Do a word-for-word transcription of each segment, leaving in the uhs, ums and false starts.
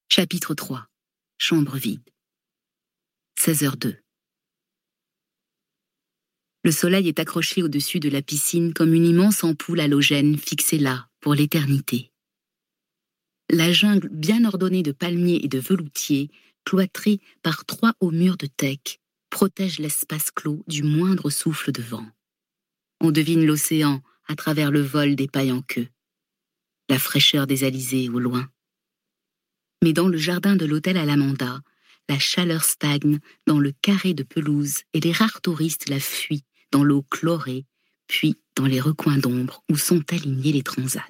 Chapitre trois. Chambre vide. seize heures deux. Le soleil est accroché au-dessus de la piscine comme une immense ampoule halogène fixée là, pour l'éternité. La jungle bien ordonnée de palmiers et de veloutiers, cloîtrée par trois hauts murs de teck, protège l'espace clos du moindre souffle de vent. On devine l'océan à travers le vol des pailles en queue, la fraîcheur des alizés au loin. Mais dans le jardin de l'hôtel Alamanda, la chaleur stagne dans le carré de pelouse et les rares touristes la fuient dans l'eau chlorée, puis dans les recoins d'ombre où sont alignés les transats.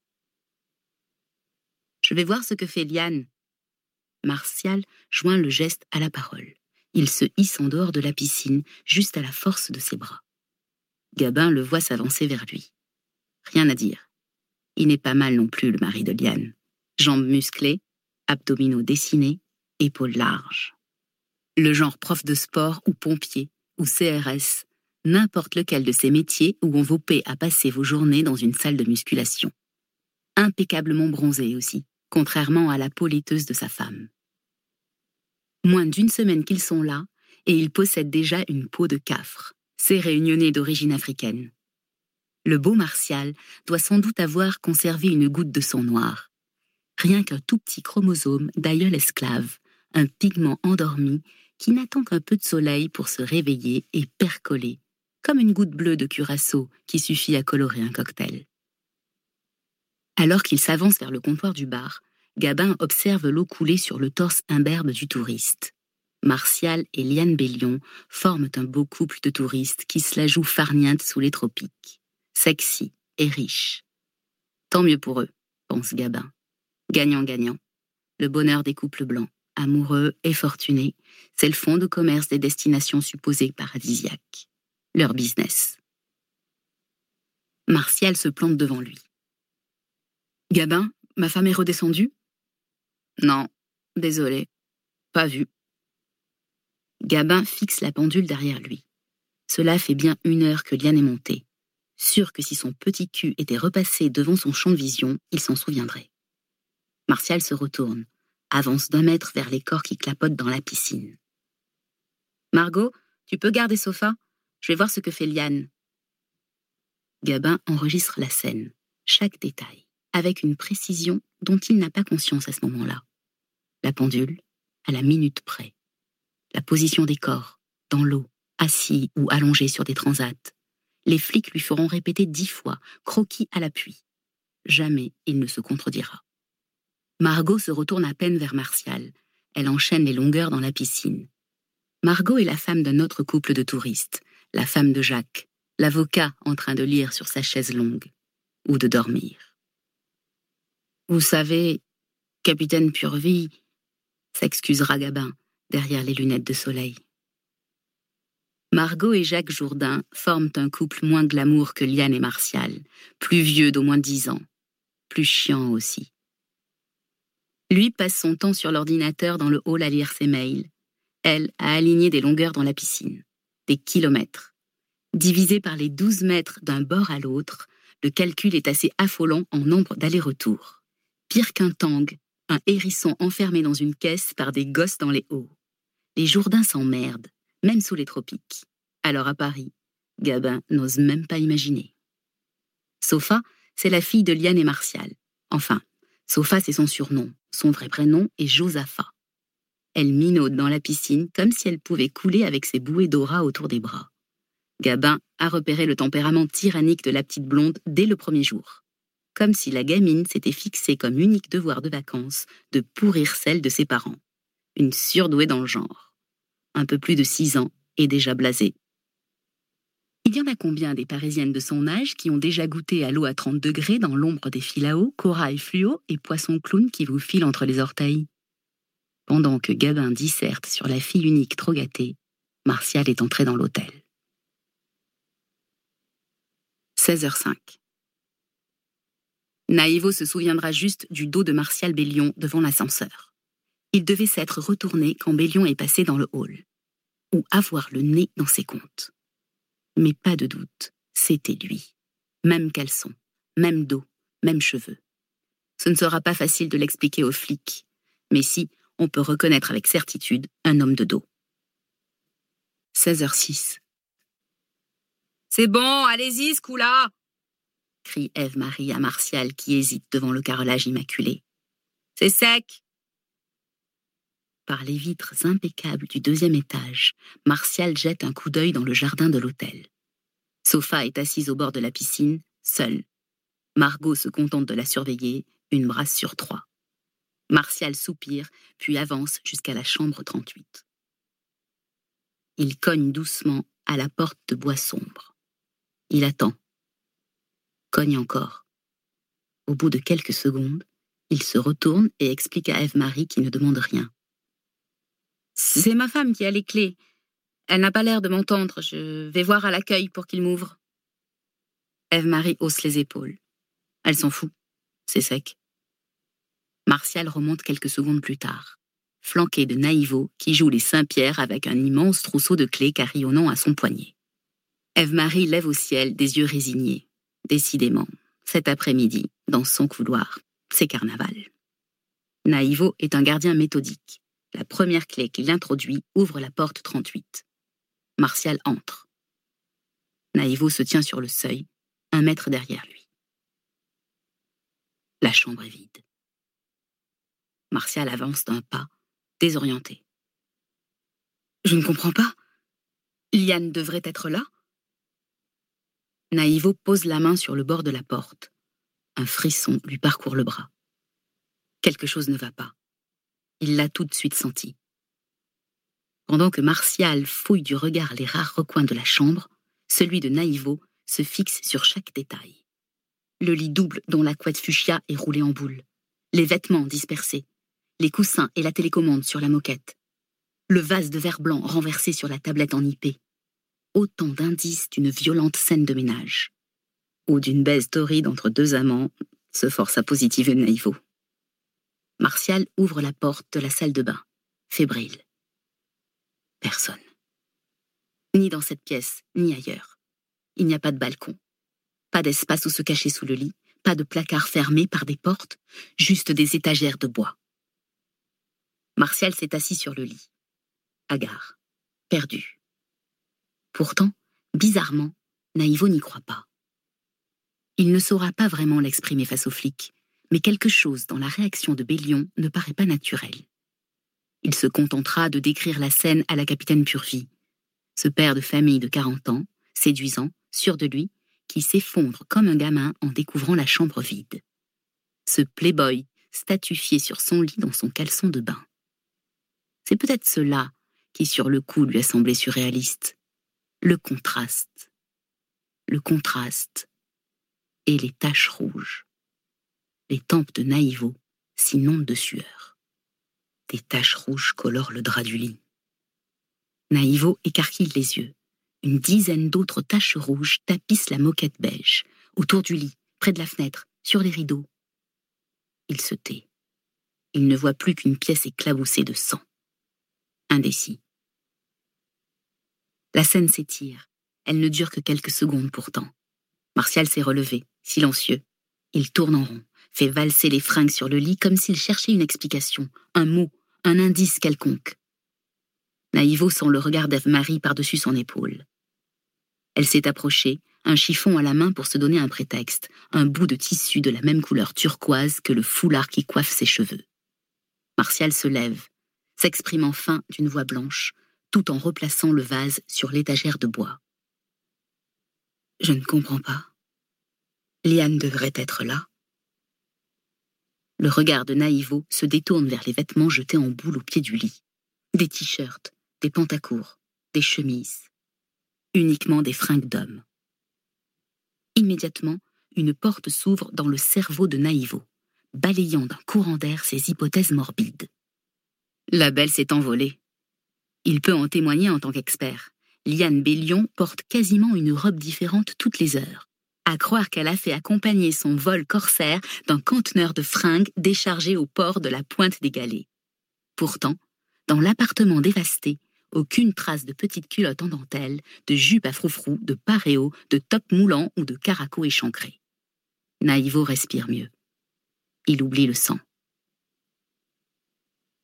Je vais voir ce que fait Liane. Martial joint le geste à la parole. Il se hisse en dehors de la piscine, juste à la force de ses bras. Gabin le voit s'avancer vers lui. Rien à dire. Il n'est pas mal non plus, le mari de Liane. Jambes musclées, abdominaux dessinés, épaules larges. Le genre prof de sport ou pompier ou C R S, n'importe lequel de ces métiers où on vous paie à passer vos journées dans une salle de musculation. Impeccablement bronzé aussi, contrairement à la peau laiteuse de sa femme. Moins d'une semaine qu'ils sont là, et il possède déjà une peau de cafre, ces réunionnais d'origine africaine. Le beau Martial doit sans doute avoir conservé une goutte de sang noir. Rien qu'un tout petit chromosome d'aïeul esclave, un pigment endormi qui n'attend qu'un peu de soleil pour se réveiller et percoler, comme une goutte bleue de curaçao qui suffit à colorer un cocktail. Alors qu'il s'avance vers le comptoir du bar, Gabin observe l'eau couler sur le torse imberbe du touriste. Martial et Liane Bellion forment un beau couple de touristes qui se la jouent farniente sous les tropiques. Sexy et riche. Tant mieux pour eux, pense Gabin. Gagnant-gagnant. Le bonheur des couples blancs, amoureux et fortunés, c'est le fond de commerce des destinations supposées paradisiaques. Leur business. Martial se plante devant lui. Gabin, ma femme est redescendue ? Non, désolé, pas vu. Gabin fixe la pendule derrière lui. Cela fait bien une heure que Liane est montée. Sûr que si son petit cul était repassé devant son champ de vision, il s'en souviendrait. Martial se retourne, avance d'un mètre vers les corps qui clapotent dans la piscine. Margot, tu peux garder Sofa ? Je vais voir ce que fait Liane. Gabin enregistre la scène, chaque détail, avec une précision dont il n'a pas conscience à ce moment-là. La pendule, à la minute près. La position des corps, dans l'eau, assis ou allongés sur des transats. Les flics lui feront répéter dix fois, croquis à l'appui. Jamais il ne se contredira. Margot se retourne à peine vers Martial. Elle enchaîne les longueurs dans la piscine. Margot est la femme d'un autre couple de touristes, la femme de Jacques, l'avocat en train de lire sur sa chaise longue, ou de dormir. Vous savez, capitaine Purvie, s'excusera Gabin, derrière les lunettes de soleil. Margot et Jacques Jourdain forment un couple moins glamour que Liane et Martial, plus vieux d'au moins dix ans, plus chiant aussi. Lui passe son temps sur l'ordinateur dans le hall à lire ses mails. Elle a aligné des longueurs dans la piscine, des kilomètres. Divisé par les douze mètres d'un bord à l'autre, le calcul est assez affolant en nombre d'allers-retours. Pire qu'un tang, un hérisson enfermé dans une caisse par des gosses dans les hauts. Les Jourdains s'emmerdent, même sous les tropiques. Alors à Paris, Gabin n'ose même pas imaginer. Sofa, c'est la fille de Liane et Martial. Enfin, Sofa, c'est son surnom. Son vrai prénom est Josaphat. Elle minaude dans la piscine comme si elle pouvait couler avec ses bouées d'aura autour des bras. Gabin a repéré le tempérament tyrannique de la petite blonde dès le premier jour. Comme si la gamine s'était fixée comme unique devoir de vacances de pourrir celle de ses parents. Une surdouée dans le genre. Un peu plus de six ans et déjà blasée. Il y en a combien des Parisiennes de son âge qui ont déjà goûté à l'eau à trente degrés dans l'ombre des filaos, corail fluo et poissons clowns qui vous filent entre les orteils? Pendant que Gabin disserte sur la fille unique trop gâtée, Martial est entré dans l'hôtel. seize heures cinq. Naïvo se souviendra juste du dos de Martial Bellion devant l'ascenseur. Il devait s'être retourné quand Bellion est passé dans le hall. Ou avoir le nez dans ses comptes. Mais pas de doute, c'était lui. Même caleçon, même dos, même cheveux. Ce ne sera pas facile de l'expliquer aux flics, Mais si, on peut reconnaître avec certitude un homme de dos. seize heures six. C'est bon, allez-y, ce coup-là, crie Ève-Marie à Martial qui hésite devant le carrelage immaculé. C'est sec. Par les vitres impeccables du deuxième étage, Martial jette un coup d'œil dans le jardin de l'hôtel. Sofa est assise au bord de la piscine, seule. Margot se contente de la surveiller, une brasse sur trois. Martial soupire, puis avance jusqu'à la chambre trente-huit. Il cogne doucement à la porte de bois sombre. Il attend. Cogne encore. Au bout de quelques secondes, il se retourne et explique à Ève-Marie qui ne demande rien. C'est ma femme qui a les clés. Elle n'a pas l'air de m'entendre. Je vais voir à l'accueil pour qu'il m'ouvre. Ève-Marie hausse les épaules. Elle s'en fout. C'est sec. Martial remonte quelques secondes plus tard, flanqué de Naïvo qui joue les Saint-Pierre avec un immense trousseau de clés carillonnant à son poignet. Ève-Marie lève au ciel des yeux résignés. Décidément, cet après-midi, dans son couloir, c'est carnaval. Naïvo est un gardien méthodique. La première clé qu'il introduit ouvre la porte trente-huit. Martial entre. Naïvo se tient sur le seuil, un mètre derrière lui. La chambre est vide. Martial avance d'un pas, désorienté. Je ne comprends pas. Liane devrait être là. Naïvo pose la main sur le bord de la porte. Un frisson lui parcourt le bras. Quelque chose ne va pas. Il l'a tout de suite senti. Pendant que Martial fouille du regard les rares recoins de la chambre, celui de Naïvo se fixe sur chaque détail. Le lit double dont la couette fuchsia est roulée en boule. Les vêtements dispersés. Les coussins et la télécommande sur la moquette. Le vase de verre blanc renversé sur la tablette en I P. Autant d'indices d'une violente scène de ménage. Ou d'une baise torride entre deux amants, se force à positiver Naïvo. Martial ouvre la porte de la salle de bain, fébrile. Personne. Ni dans cette pièce, ni ailleurs. Il n'y a pas de balcon. Pas d'espace où se cacher sous le lit, pas de placard fermé par des portes, juste des étagères de bois. Martial s'est assis sur le lit. Hagard. Perdu. Pourtant, bizarrement, Naïvo n'y croit pas. Il ne saura pas vraiment l'exprimer face aux flics, mais quelque chose dans la réaction de Bélion ne paraît pas naturel. Il se contentera de décrire la scène à la capitaine Purvis, ce père de famille de quarante ans, séduisant, sûr de lui, qui s'effondre comme un gamin en découvrant la chambre vide. Ce playboy statufié sur son lit dans son caleçon de bain. C'est peut-être cela qui, sur le coup, lui a semblé surréaliste. Le contraste. Le contraste. Et les taches rouges. Les tempes de Naïvo s'inondent de sueur. Des taches rouges colorent le drap du lit. Naïvo écarquille les yeux. Une dizaine d'autres taches rouges tapissent la moquette beige, autour du lit, près de la fenêtre, sur les rideaux. Il se tait. Il ne voit plus qu'une pièce éclaboussée de sang. Indécis. La scène s'étire. Elle ne dure que quelques secondes pourtant. Martial s'est relevé, silencieux. Il tourne en rond, fait valser les fringues sur le lit comme s'il cherchait une explication, un mot, un indice quelconque. Naïvo sent le regard d'Ève-Marie par-dessus son épaule. Elle s'est approchée, un chiffon à la main pour se donner un prétexte, un bout de tissu de la même couleur turquoise que le foulard qui coiffe ses cheveux. Martial se lève, s'exprime enfin d'une voix blanche, tout en replaçant le vase sur l'étagère de bois. Je ne comprends pas. Liane devrait être là. Le regard de Naïvo se détourne vers les vêtements jetés en boule au pied du lit. Des t-shirts, des pantacours, des chemises. Uniquement des fringues d'hommes. Immédiatement, une porte s'ouvre dans le cerveau de Naïvo, balayant d'un courant d'air ses hypothèses morbides. La belle s'est envolée. Il peut en témoigner en tant qu'expert. Liane Bélion porte quasiment une robe différente toutes les heures. À croire qu'elle a fait accompagner son vol corsaire d'un conteneur de fringues déchargé au port de la Pointe des Galets. Pourtant, dans l'appartement dévasté, aucune trace de petite culotte en dentelle, de jupe à froufrou, de paréo, de top moulant ou de caraco échancré. Naïvo respire mieux. Il oublie le sang.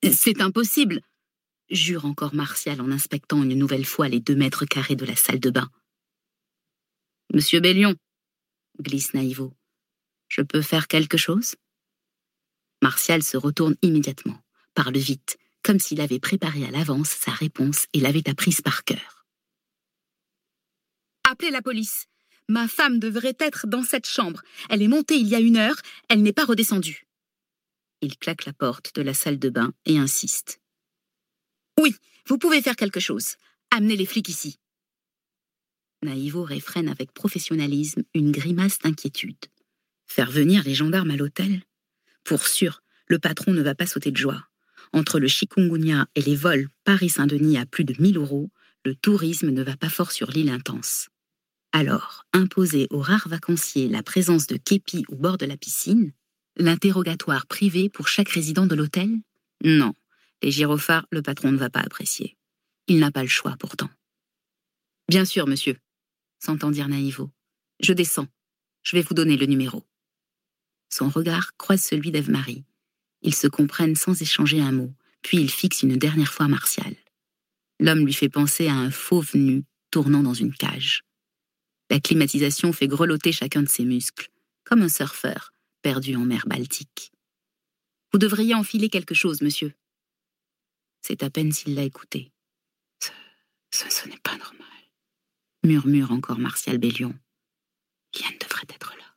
C'est impossible, jure encore Martial en inspectant une nouvelle fois les deux mètres carrés de la salle de bain. Monsieur Bellion, glisse Naïveau, je peux faire quelque chose? Martial se retourne immédiatement, parle vite, comme s'il avait préparé à l'avance sa réponse et l'avait apprise par cœur. Appelez la police. Ma femme devrait être dans cette chambre. Elle est montée il y a une heure, elle n'est pas redescendue. Il claque la porte de la salle de bain et insiste. Oui, vous pouvez faire quelque chose. Amenez les flics ici. Naïveau réfrène avec professionnalisme une grimace d'inquiétude. Faire venir les gendarmes à l'hôtel? Pour sûr, le patron ne va pas sauter de joie. Entre le chikungunya et les vols Paris-Saint-Denis à plus de mille euros, le tourisme ne va pas fort sur l'île Intense. Alors, imposer aux rares vacanciers la présence de képis au bord de la piscine? L'interrogatoire privé pour chaque résident de l'hôtel? Non, les gyrophares, le patron ne va pas apprécier. Il n'a pas le choix pourtant. Bien sûr, monsieur, s'entend dire Naïveau. Je descends. Je vais vous donner le numéro. Son regard croise celui d'Ève-Marie. Ils se comprennent sans échanger un mot, puis il fixe une dernière fois Martial. L'homme lui fait penser à un fauve nu tournant dans une cage. La climatisation fait grelotter chacun de ses muscles, comme un surfeur perdu en mer Baltique. Vous devriez enfiler quelque chose, monsieur. C'est à peine s'il l'a écouté. Ce, ce, ce n'est pas normal, murmure encore Martial Bellion. Yann devrait être là.